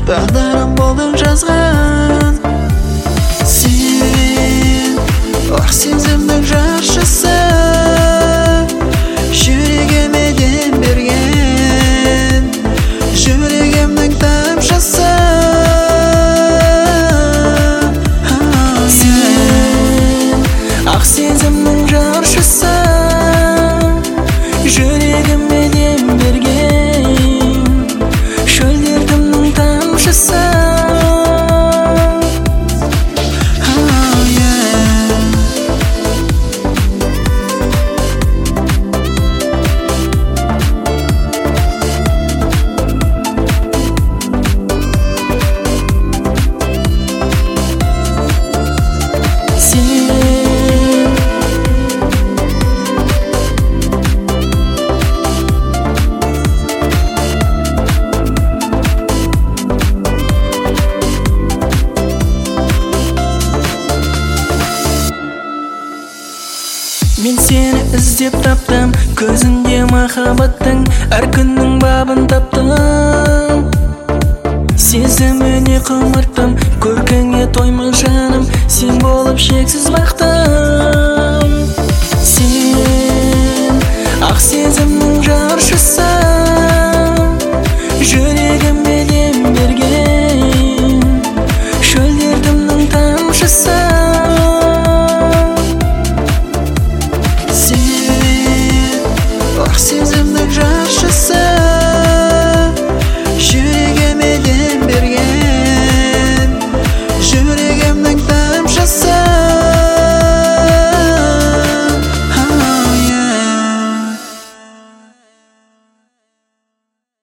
тағдырым болдың жазған. Сен ақ сезімнің жаршысы, жүрегіме дем берген, жүрегімнің тамшысы. Сен ақ сезімнің жаршысы, жүрегіме дем берген, шөлдердімнің тамшысы. Мен сені іздеп таптым, көзінде махаббаттың әр күннің бабын таптым. Сезіміне құмарттым, көркіңе тоймын жаным, сен болып шексіз бақтым. Сен ақ сезімнің жаршысы, жүрегіме